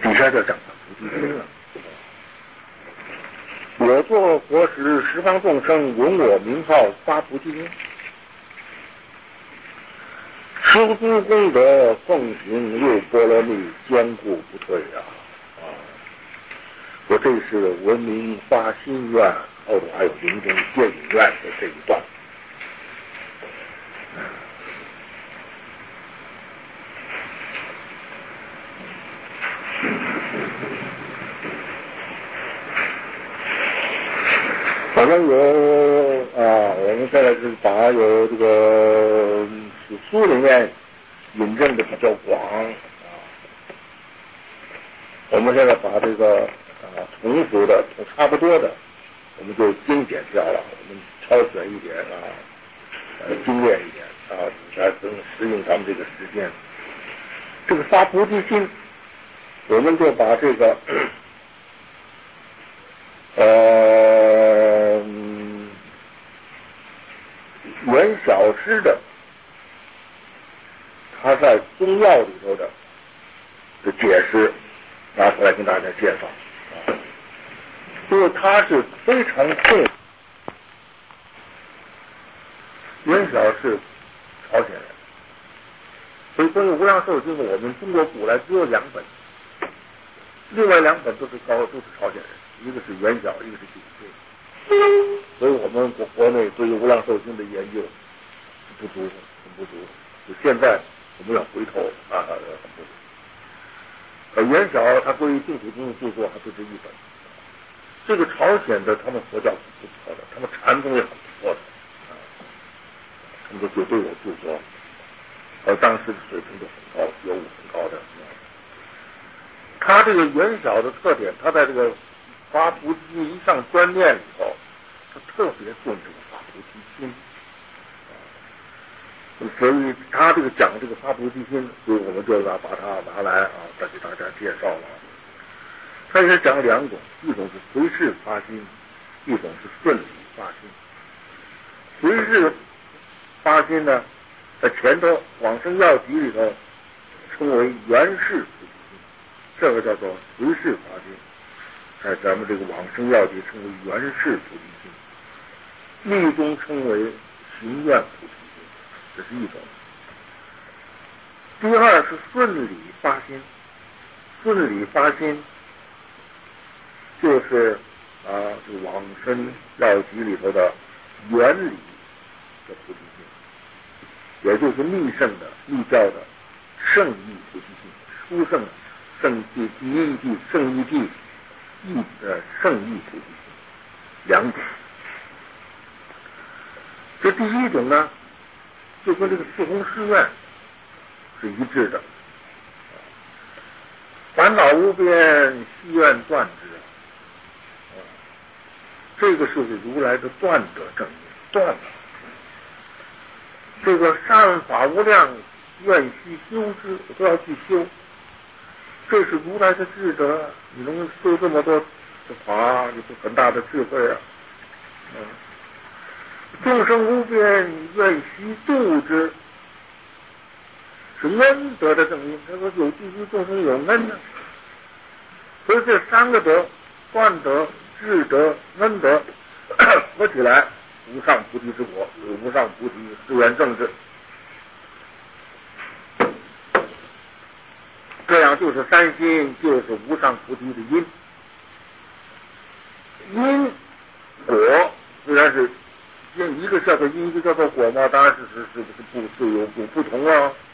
底下就讲了菩提心了。我作佛时，十方众生闻我名号，发菩提心。修诸功德，奉行六波罗蜜，坚固不退啊！我这是闻名发心愿，后头还有临终见影愿的这一段。反正我们现在是把有这个书里面引证的比较广我们现在把这个重复的差不多的，我们就精简掉了，我们挑选一点精炼一点来更适应咱们这个时间。这个发菩提心，我们就把这个袁小诗的他在宗要里头的解释拿出来跟大家介绍因为他是非常重袁小是朝鲜人，所以关于无量寿经我们中国古来只有2本，另外2本都是朝鲜人，一个是袁小，一个是景惠，所以我们国内对于无量寿经的研究很不足。就现在我们要回头很不足。袁小他关于净土经的著作还不止1本。这个朝鲜的他们佛教是不错的，他们禅宗也很不错的他们都绝对有著作，当时的水平都很高，觉悟很高的。他这个袁小的特点，他在这个发菩提心一上专念里头，他特别重这个发菩提心所以他这个讲这个发菩提心，所以我们就要把它拿来再给大家介绍了。他也讲2种，一种是随事发心，一种是顺理发心。随事发心呢，在前头往生要集里头称为原事菩提心，这个叫做随事发心，在咱们这个往生要集称为原事菩提心，密宗称为行愿菩提心，这是一种。第二是顺理发心，顺理发心就是这个往生要集里头的原理的菩提心，也就是密圣的密教的圣义菩提心，殊圣圣义第一地圣义地圣义菩提心2种。这第一种呢，就跟这个四弘誓愿是一致的，烦恼无边，誓愿断之这个是如来的断得正因，断了。这个善法无量，愿须修之，我都要去修。这是如来的智德，你能修这么多的法，你是很大的智慧众生无边，愿须度之，是恩德的正因。他说有济于众生有恩呢，所以这3个德，断德、智德、恩德合起来，无上菩提之果，无上菩提誓愿正智。这样就是3心，就是无上菩提的因。因果虽然是一个叫做因，一个叫做果嘛，当然是有不同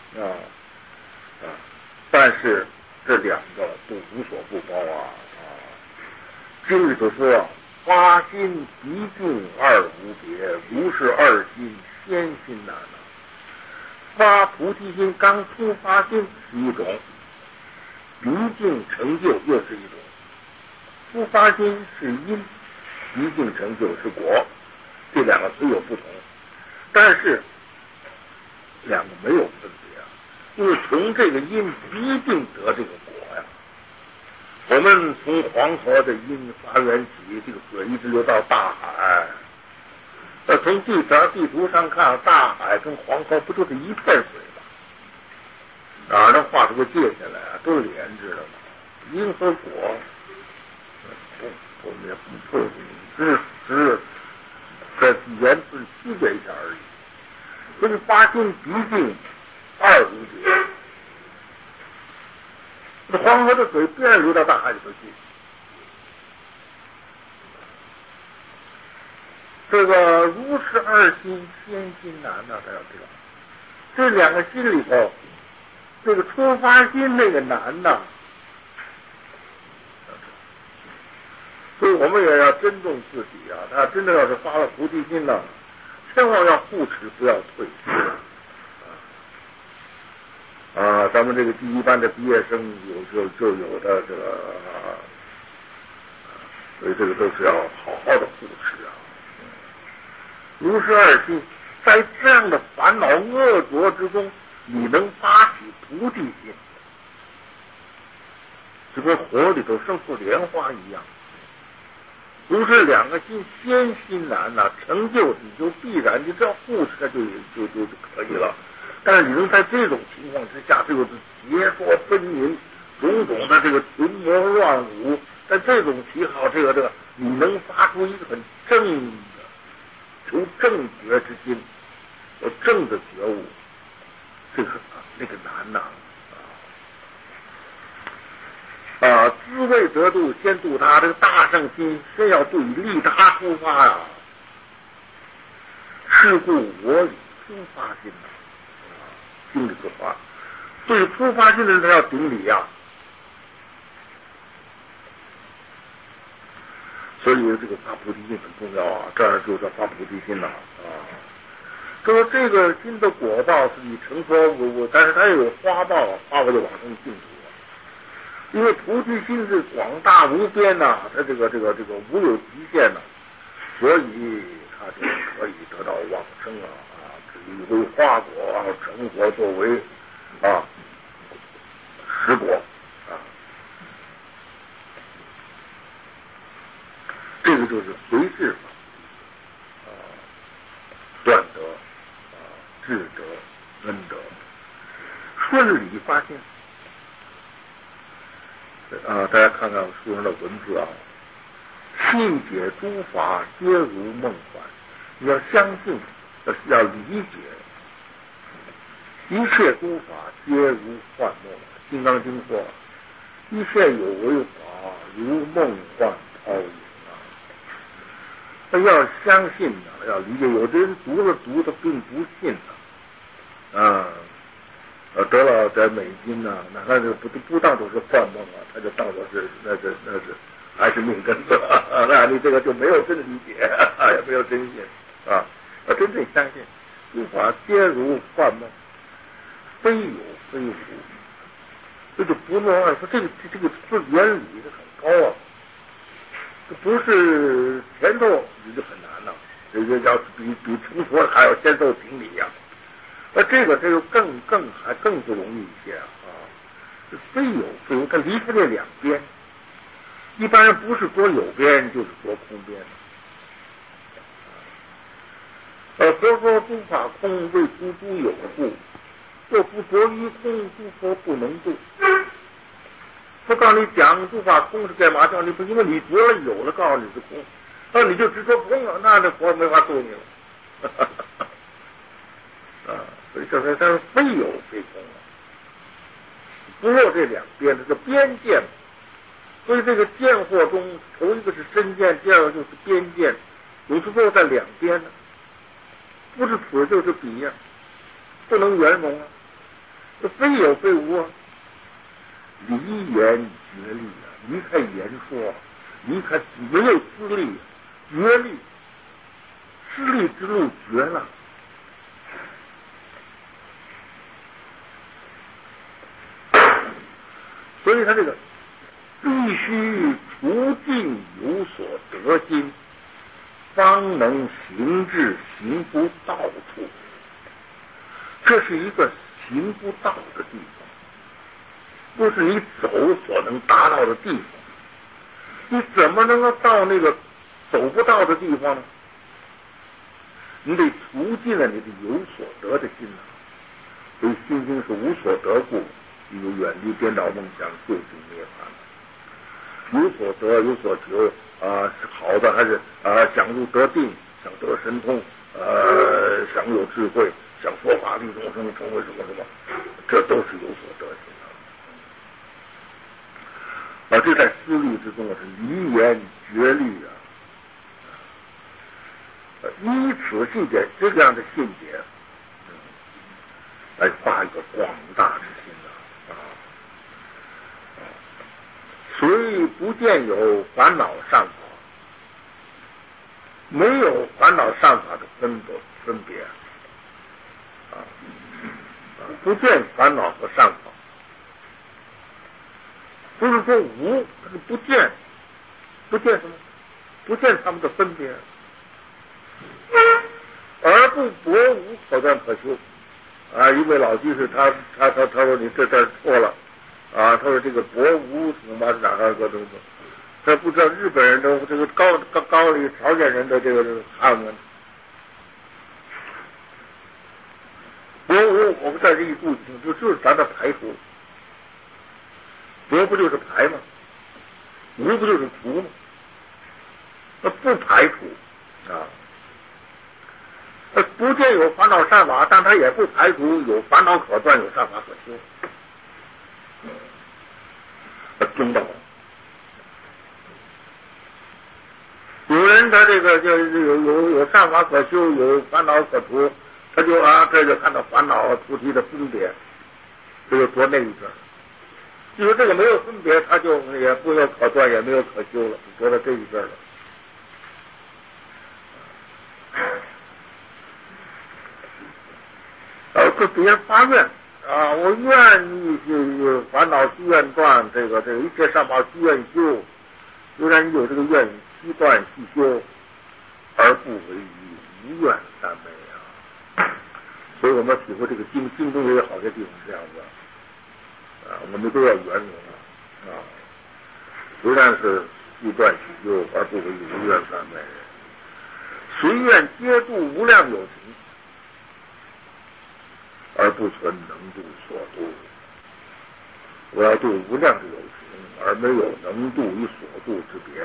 但是这2个都无所不包经里头说发心极尽二无别，如是2心先心难发菩提心刚出发心是一种，极尽成就又是一种。出发心是因，极尽成就是果，这2个虽有不同，但是2个没有分别因为从这个因一定得这个果我们从黄河的因发源起，这个水一直流到大海。从地图上看，大海跟黄河不就是一片水吗？哪能画出个界限来都是连着的嘛。 因和果，我们也不只是在言辞区别一下而已。所以发心毕竟二无解。这黄河的水必然流到大海里头去。这个如是二心，先心难呐，大家知道。这两个心里头，这个出发心那个难呐。所以我们也要珍重自己啊！他真的要是发了菩提心呢，千万要护持，不要退。咱们这个第一班的毕业生就有的这个，所以这个都是要好好的护持啊。如是二心，在这样的烦恼恶浊之中，你能发起菩提心，就跟火里头生出莲花一样。如是两个心，先心难呐，成就你就必然，你只要护持就可以了。但是你能在这种情况之下，这个邪说纷纭，种种的这个群魔乱舞，在这种旗号，这个，你能发出一个很正的求正觉之心，有正的觉悟，这个那个难呐。自为得度，先度他。这个大圣心先要对利他出发呀。是故我以出发心呐，心里出发。对出发心的人，他要顶礼呀。所以这个发菩提心很重要啊，这儿就叫发菩提心了啊。说这个心的果报是你成佛，但是它也有花报，花报就往生净土。因为菩提心是广大无边呐，它这个无有极限呐，所以它就可以得到往生啊，以为花果啊，成果作为实果啊。这个就是随智法断德智德恩德，顺理发现。大家看看书上的文字啊，信解诸法皆如梦幻，你要相信，要理解，一切诸法皆如幻梦。金刚经说，一切有为法如梦幻泡影啊。要相信的，要理解。有的人读的并不信的得了点美金呐，那就不当作是幻梦啊，他就当作是那是还是命根子那你这个就没有真理解也没有真信啊。要真正相信诸法皆如幻梦，非有非无，这就不能说这个原理是很高啊，这不是前头你就很难了，这个要比成佛还要先受顶礼呀。这个还更不容易一些啊！非有非无，它离开这两边。一般人不是说有边，就是说空边。佛说诸法空，为诸诸有故。若不着于空，诸佛不能度。他告诉你讲诸法空是干嘛？叫你不因为你着了有了，告诉你是空，那你就执着空了，那这佛没法度你了。所以这才是非有非空啊，不落这两边，这个边界。所以这个见惑中，头一个是身见，第二个就是边见，有时候在两边呢，不是此就是彼呀，不能圆融啊。这非有非无啊，离言绝力啊，离开言说，离开没有私利，绝力，私利之路绝了。所以他这个必须除尽有所得心，方能行至行不到处。这是一个行不到的地方，不是你走所能达到的地方。你怎么能够到那个走不到的地方呢？你得除尽了你的有所得的心啊。所以心经是无所得故， 比如远离颠倒梦想，就近涅槃。有所得，有所求是好的，还是想入得定，想得神通，想有智慧，想说法利众生，成为什么什么，这都是有所得性的。这在思虑之中是离言绝虑依此信解这样的信解，来发一个广大之心虽不见有烦恼善法，没有烦恼善法的分别不见烦恼和善法，不是说无，它是不见什么？不见他们的分别，而不博无可断可修一位老居士他说你这错了他说这个博无恐怕是哪个东西，他不知道日本人的这个高丽朝鲜人的这个汉文。博无我们在这一注就是咱的排除，博不就是排吗？无不就是除吗？那不排除不见有烦恼善法，但他也不排除有烦恼可断，有善法可修。中道，有人他这个就有善法可修，有烦恼可除，他就这就看到烦恼和菩提的分别，这就夺那一阵。就说这个没有分别，他就也不有可断，也没有可修了，夺到这一阵了。就别人发愿我愿意去烦恼须愿断，这个一切善法须愿修。虽然你有这个愿意须断须修，而不为于无愿三昧所以我们体会这个经中也有好些地方是这样子我们都要圆融虽然是须断须修，而不为于无愿三昧。随愿皆度无量有情，而不存能度所度。我要度无量的有情，而没有能度与所度之别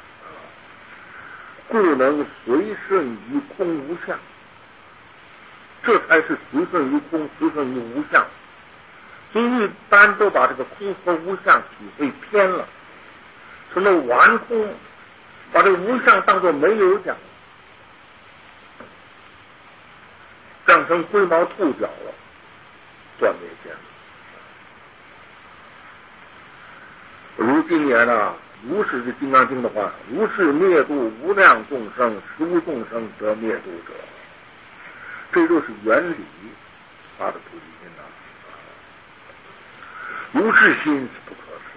故能随顺于空无相，这才是随顺于空，随顺于无相。所以一般都把这个空和无相体会偏了，成了顽空，把这个无相当作没有讲，讲成龟毛兔角了，断灭见了。如今言如是是金刚经的话，如是灭度无量众生，实无众生得灭度者。这就是原理发的菩提心如是心是不可思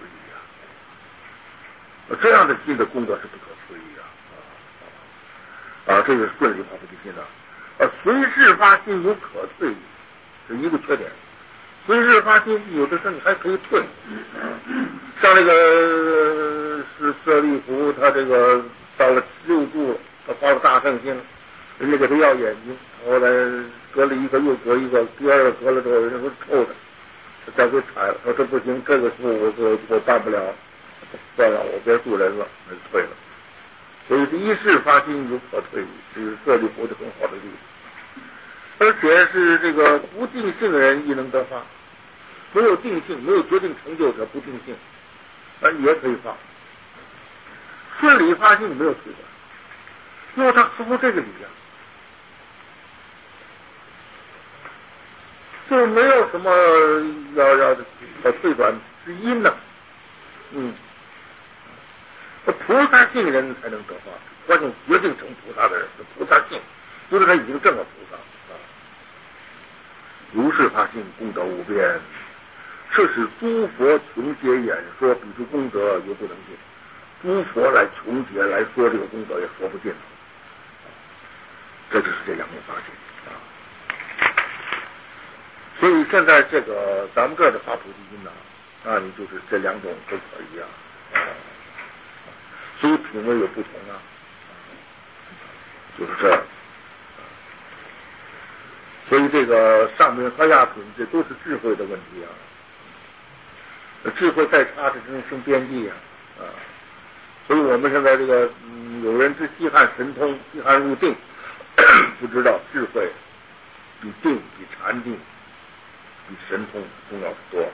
议这样的心的功德是不可思议这个是顺理发菩提心随事发心有可退，是一个缺点。随事发心有的时候你还可以退像那个是舍利弗，他这个到了6度，他发了大圣心，人家给他要眼睛，后来隔了一个又隔一个，第二个隔了之后，人家说臭的，他再给踩了，说这不行，这个事我办不了，算了，我别助人了，那就退了。所以这一事发心有可退，这是舍利弗的很好的例子。而且是这个不定性的人亦能得发，没有定性，没有决定成就者不定性也可以发。顺理发心没有退转，因为他合乎这个理就没有什么要退转之因呢。菩萨性人才能得发，关键决定成菩萨的人是菩萨性，就是他已经证了菩萨如是发心，功德无边。这是诸佛穷解演说，彼诸功德犹不能尽。诸佛来穷解来说这个功德也说不尽了。这就是这两种发心所以现在这个咱们这儿的发菩提心你就是这两种都可以所以品位有不同就是这样。所以这个上品和下品，这都是智慧的问题智慧再差，这只能生边际所以我们现在这个有人知西汉神通，西汉入定，不知道智慧比定、比禅定、比神通重要的多。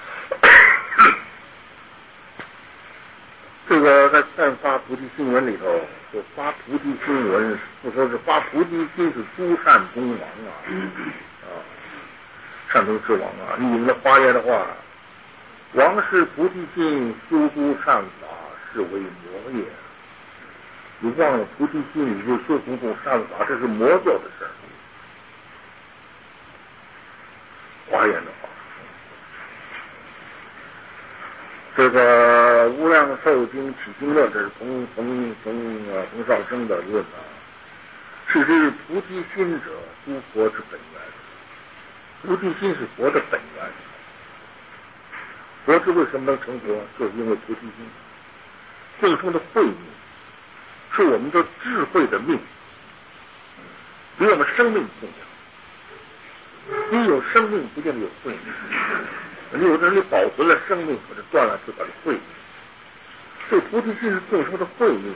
这个在散发菩提心文里头，说发菩提心文，不说是发菩提心是诸善公王善通之王你引了华严的话，王是菩提心，修诸善法，是为魔也。你忘了菩提心里就修诸种善法，这是魔做的事儿。华严的话，这个无量寿经起经论，这是冯绍生的论是指菩提心者，诸佛之本源。菩提心是佛的本源。佛之为什么能成佛，就是因为菩提心。众生的慧命是我们的智慧的命，比我们生命重要。你有生命，不见得有慧命。你有的人你保存了生命，或者断了自个的慧命。这菩提心是众生的慧命。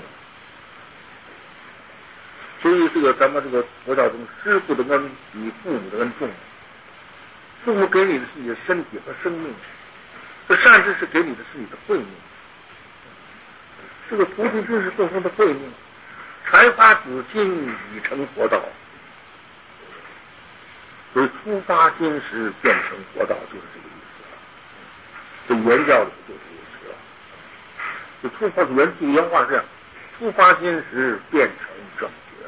所以这个咱们这个佛教中，师父的恩比父母的恩重。父母给你的是你的身体和生命，这善知识给你的是你的慧命。这个菩提心是众生的慧命，才发子心已成佛道。所以初发心时变成佛道，就是这个意思。这原教里就是这个意思。这初发原话是这样：初发心时变成正觉。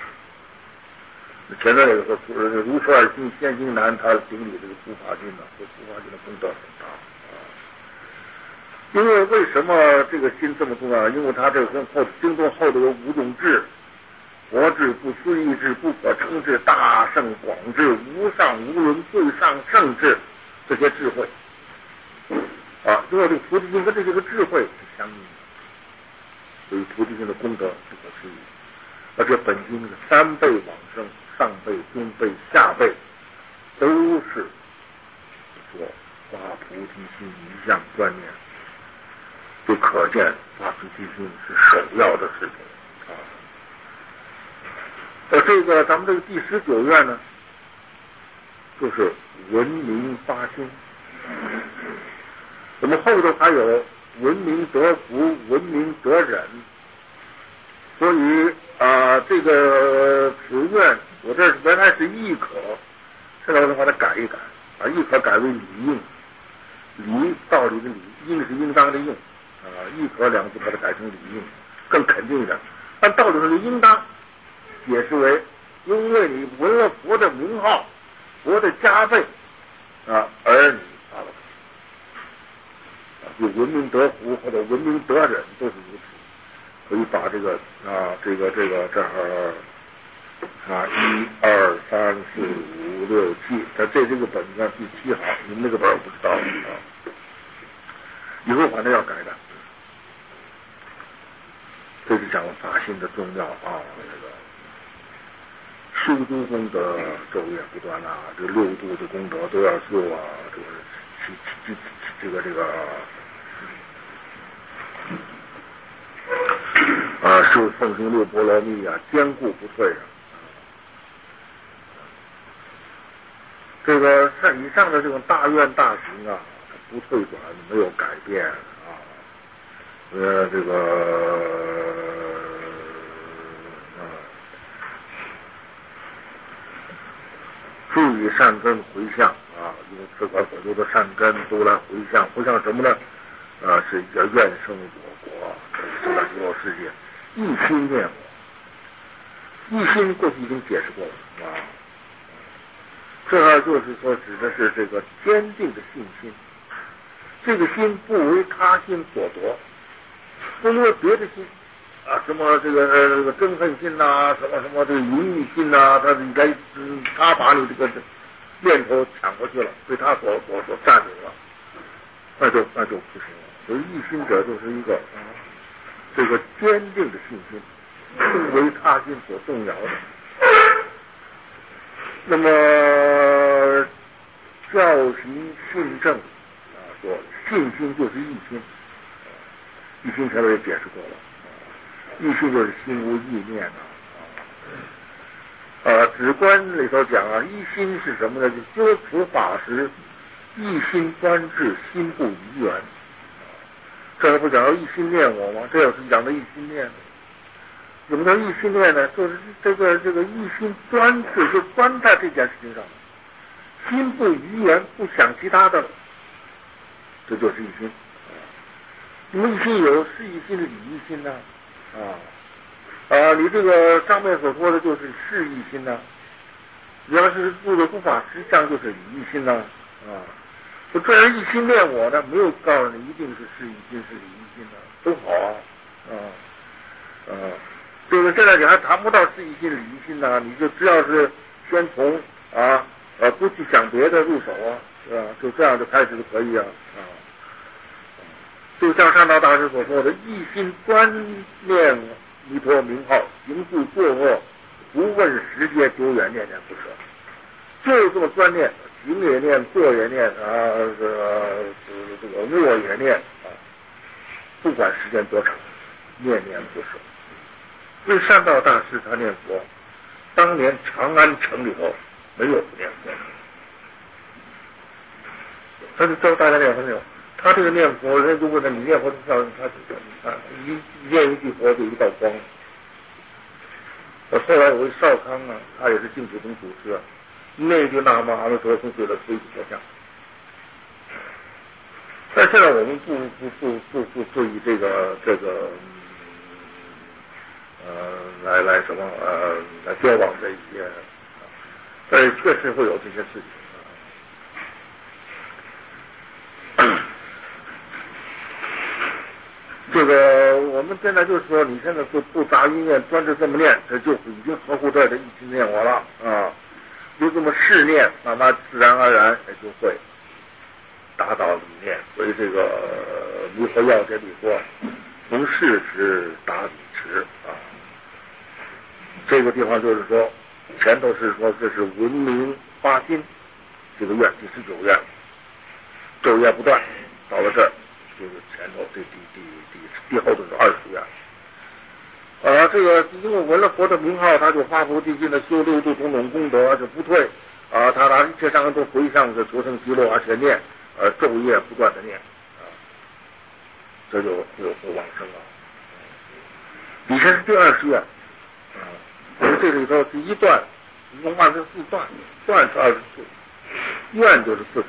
前面有个如是二心，先行难，他顶礼这个初发心这初发心的功德很大因为什么这个心这么重要？因为他这个跟经中后头有五种智：佛智、不思议智、不可称智、大圣广智、无上无伦、最上圣智，这些智慧因为这个菩提心跟这些个智慧是相应的，所以菩提心的功德不可思议。而且本经的三辈往生，上辈、中辈、下辈，都是说发菩提心一向专念，就可见发菩提心是首要的事情这个咱们这个第19愿呢，就是闻名发心。我们后头还有闻名得福、闻名得忍，所以这个此愿我这原来是亦可，现在我把它改一改，把亦可改为理应。理道理的理，应是应当的应亦可两个字把它改成理应，更肯定的。按道理上就应当解释为，因为你闻了佛的名号，佛的加倍而你发了就闻名得福或者闻名得忍都是如此。可以把这个这儿1、2、3、4、5、6、7，这个本上第7行，你们那个本我不知道以后反正要改的。这是讲发心的重要这个修诸功德昼夜不断这个6度的功德都要修这个修奉行6波罗蜜坚固不退这个以上的这种大愿大行不退转，没有改变这个注意善根回向用自个所修的善根都来回向什么呢？是叫愿生我国，生在极乐世界，一心念我。一心过去已经解释过了这就是说指的是这个坚定的信心，这个心不为他心所夺，不因为别的心什么这个憎恨心什么这个淫欲心他把你这个念头抢过去了，被他所占领了，那就不行了。所以一心者就是一个这个坚定的信心，不为他心所动摇的。那么教习信正说，信心就是一心，一心前面也解释过了，一心就是心无意念止观里头讲啊，一心是什么呢？就修持法时，一心专制，心不移缘。这不讲到一心念我吗？这也是讲的一心念。什么叫一心念呢？就是这个一心专制，就专在这件事情上，心不移缘，不想其他的了，这就是一心。那么一心有是一心、理一心呢？你这个上面所说的就是是一心呢。你要是入了诸法实相，就是理一心呢。我这样一心念我呢，没有告诉你一定是一心是理一心的，都好这个现在你还谈不到是一心理一心呢，你就只要是先从不去想别的入手是吧？就这样就开始就可以就像善导大师所说的，一心专念弥陀名号，行住坐卧，不问时节久远，念念不舍。就是这么专念，行也念，坐也念卧也念不管时间多长，念念不舍。所以善导大师他念佛，当年长安城里头没有不念佛，他就教大家念佛没有。他这个念佛，人家就问他，你念佛叫他一念一句佛就一道光。后来有位少康他也是净土宗祖师那句那么阿弥陀佛对了推起佛像。但现在我们不注意这个来什么来标榜这一些，但是确实会有这些事情。这个我们现在就是说，你现在不杂音念，专制这么念，这就已经合乎这的一心念我了就这么试念，慢慢自然而然也就会达到理念。所以这个弥陀要这里说，从事时达理持这个地方就是说，前头是说这是文明发心这个愿，第19愿，昼夜不断，到了这儿就是前头第后头是20愿。这个因为闻了佛的名号，他就发菩提心的修六度种种功德，就不退他拿一切善根都回向着求生极乐，而且念昼夜不断的念这就会往生以前是第20愿我们这里头第一段一共24段，段是24，愿就是48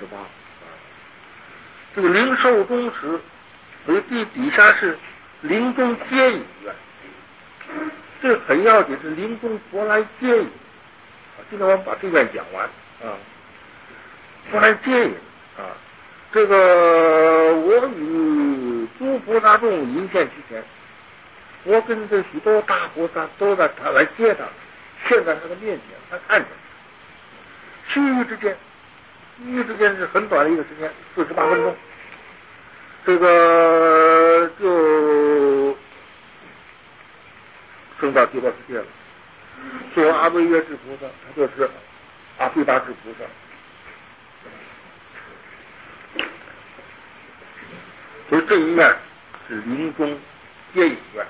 这个灵寿终时，所以底下是临终接引愿，这很要紧，是临终佛来接引今天我们把这愿讲完佛来接引这个我与诸菩萨众迎现其前，我跟这许多大菩萨都在他来接他，现在他的面前，他看着须臾之间是很短的一个时间，48分钟，这个就升到极乐世界了。做阿惟越致菩萨，他就是阿毗达致菩萨。所以这一愿是临终接引愿。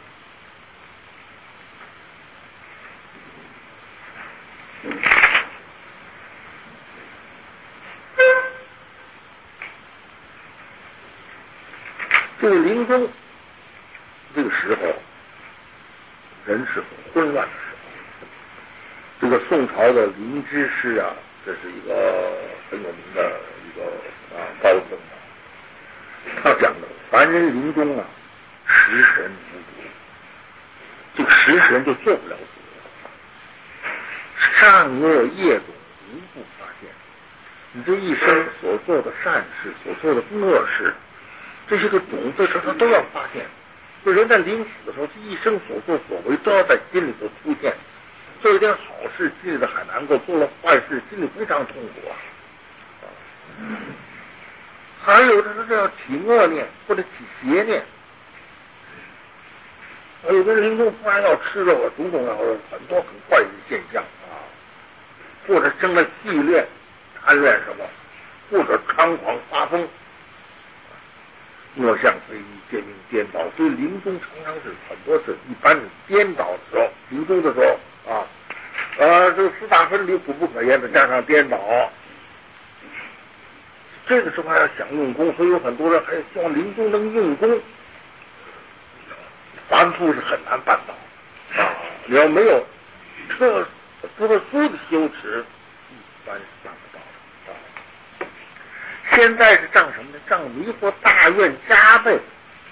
这个临终这个时候，人是很混乱的时候。这个宋朝的林芝诗这是一个很有名的一个高僧他讲的凡人临终食神无主，这个食神就做不了主，善恶业种无不发现。你这一生所做的善事，所做的恶事，这些个种子他都要发现。就人在临死的时候，这一生所作所为都要在心里头出现。做一点好事，心里头很难过；做了坏事，心里非常痛苦还有的是这样起恶念或者起邪念，有的人临终突然要吃肉种种很多很坏的现象或者生了戏恋、贪恋什么，或者猖狂发疯， 莫向非议，见命颠倒。所以临终常常是很多是一般是颠倒的时候，临终的时候啊，这个四大分离苦不可言，再加上颠倒，这个时候还要想用功，所以有很多人还希望临终能用功，凡夫是很难办到啊！你要没有特殊的修持，一般是办不到的啊。现在是仗什么呢？仗弥陀大愿加倍。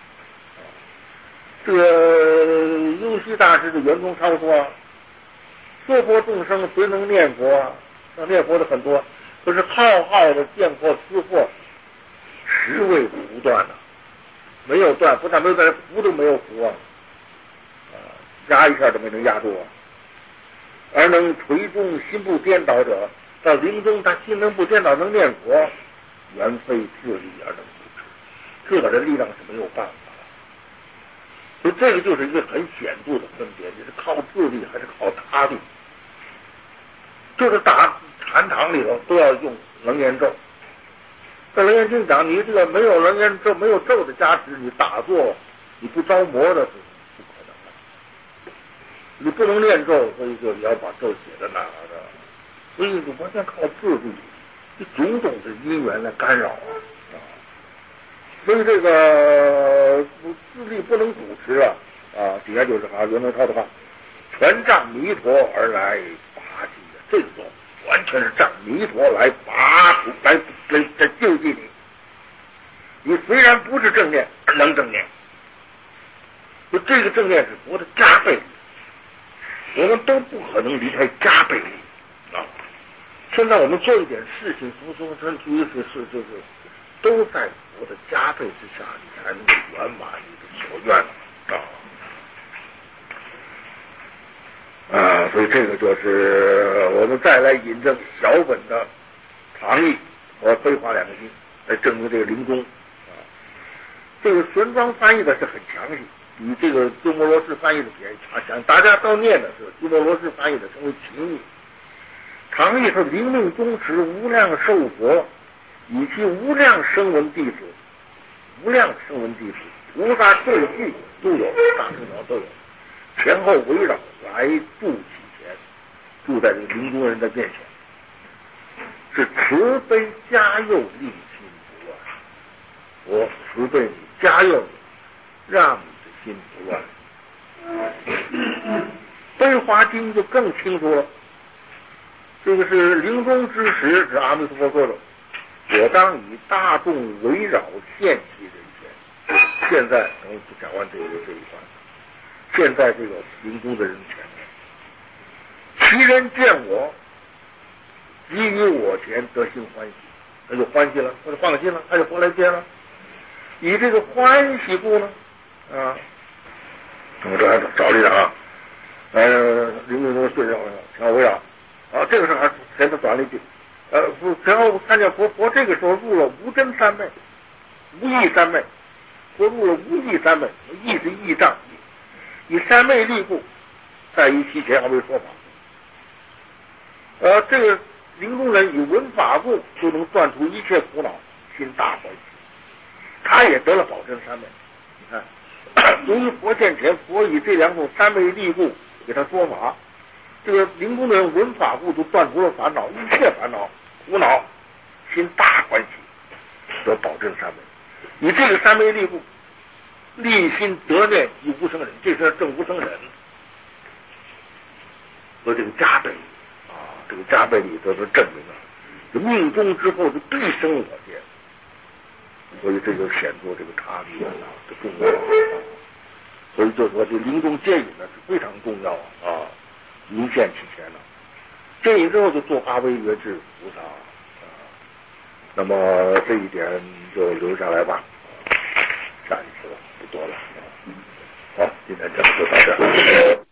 这个幽虚大师的圆中超说，娑婆众生谁能念佛啊？那念佛的很多，可是浩浩的见惑思惑，实为不断啊，没有断，不但没有断，扶都没有扶啊，压一下都没能压住啊。而能垂中心不颠倒者，到临终他心能不颠倒，能念佛，原非自力而能不持，这个的力量是没有办法的。所以这个就是一个很显著的分别，你是靠自力还是靠他力？就是打禅堂里头都要用楞严咒。在楞严经讲，你这个没有楞严咒、没有咒的加持，你打坐你不着魔的是不可能的。你不能念咒，所以就你要把咒写在哪儿的。所以你完全靠自力，这种种的因缘来干扰啊。所以这个自力不能主持啊，底下就是袁宗超的话，全仗弥陀而来拔济的，这种完全是仗弥陀来拔除，来救济你。你虽然不是正念，而能正念，就这个正念是佛的加倍力，我们都不可能离开加倍力啊。现在我们做一点事情，甚至于就是都在佛的加倍之下，你才能够圆满你的所愿所以这个就是我们再来引证小本的唐译和悲华两个经来证明这个临终这个玄奘翻译的是很详细，比这个鸠摩罗什翻译的比较详细，大家都念的是鸠摩罗什翻译的称为情义。唐译是临命终时无量寿佛以其无量声闻弟子，无量声闻弟子，菩萨对具都有，大圣鸟都有，前后围绕来住其前，住在这个临终人的面前，是慈悲加佑令心不乱。我慈悲你，加佑你，让你的心不乱。悲华经就更清楚了，这个是临终之时，是阿弥陀佛说的。我当以大众围绕现其人前，现在我们讲完这一段，现在这个临终的人前面，其人见我，即于我前得心欢喜，他就欢喜了，他就放心了，他就回来见了。以这个欢喜故呢，我这还找了一张临终中睡觉前后围绕这个时候还前头转了一句。然后看见佛这个时候入了无真三昧、无义三昧，佛入了无义三昧，义是义障，以三昧力故，在于其前而为说法。这个临终人以闻法故，就能断除一切苦恼，心大欢喜。他也得了保真三昧。你看，由于佛现前，佛以这两种三昧力故给他说法。这个临终的人闻法故，就断除了烦恼，一切烦恼苦恼，心大欢喜，得保证三昧。以这个三昧力故，立心得念以无生忍，这是正无生忍和这个加倍这个加倍力得是证明这命中之后是必生我见，所以这就显出这个差别的重要所以就说这临终接引呢是非常重要明现其前了，这一之后就做阿惟越致菩萨那么这一点就留下来吧，下一次不多了好，今天讲就到这儿。